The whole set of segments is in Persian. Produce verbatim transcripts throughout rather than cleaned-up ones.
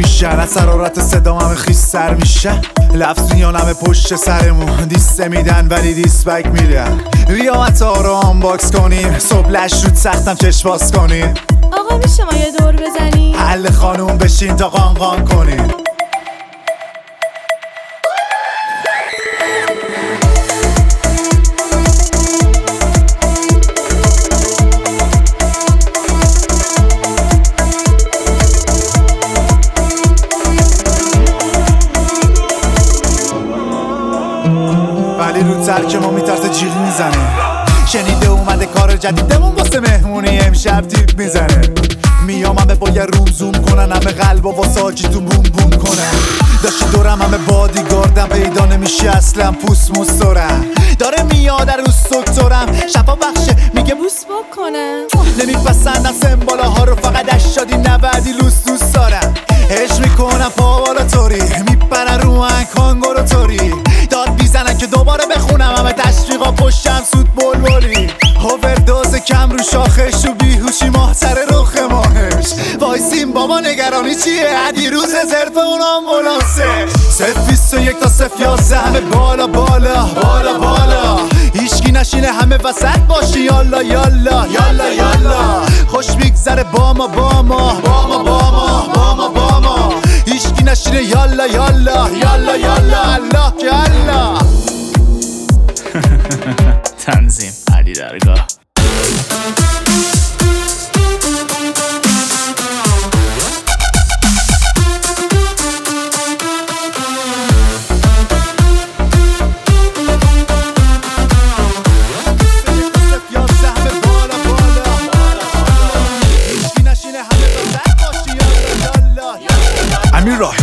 میشن، از حرارت صدام همه خیس سر میشن. لفظیان همه پشت سرمون دیسته میدن ولی دیسبک میدن. ریامت ها رو آنباکس کنیم، صبح لش رود سختم چشم باز کنیم. آقا میشه ما یه دور بزنیم؟ حل خانوم بشین تا قان قان کنیم. ولی رو ترک ما میترسه جیغ میزنه. شنیده اومده کار جدیدمون واسه مهمونی امشب تیپ میزنه. میام همه با یه روم زوم کنن، همه قلب و واسه آجیتون بوم بوم کنن. داشتی دورم همه بادیگاردم، پیدا نمیشه اصلا پوست موستورم. داره میاد در روز سکتورم، شفا بخشه میگه بوس بکنم. نمیپسندم سمبالاها رو، فقط اشادی نبردی لوس دوست دارم. عشق میکنم پاوالا توری، میپرن رو من کانگورو توری. داد بیزنن که دوباره بخونم همه تشویقا پشتم سود بلبلی. اووردوز کم رو شاخش و بیهوشی ماه سر رخ ماهش. وایسیم بابا نگرانی چیه، عدی روز زرف اون آمبولانسه. صفر بیست و یک تا صفر یازده همه بالا بالا بالا بالا. هیچکی نشینه همه وسط باشی، یالا یالا یالا یالا. خوش میگذره با ما با ما با ما با ما با ما با ما. هیچکی نشینه یالا یالا یالا یالا. الله که الله. تنظیم علی درگاه. امیر راهی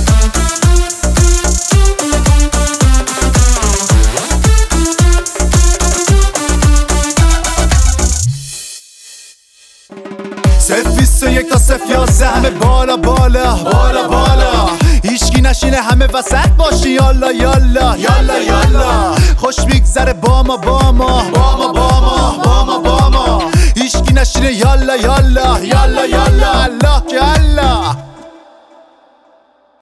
صفر بیست و یک تا صفر یازده همه بالا بالا بالا بالا. هیچکی نشینه همه وسط باشی، یالا یالا یالا یالا. خوش میگذره با ما با ما با ما با ما با ما با ما. هیچکی نشینه یالا یالا یالا یالا. الله که الله.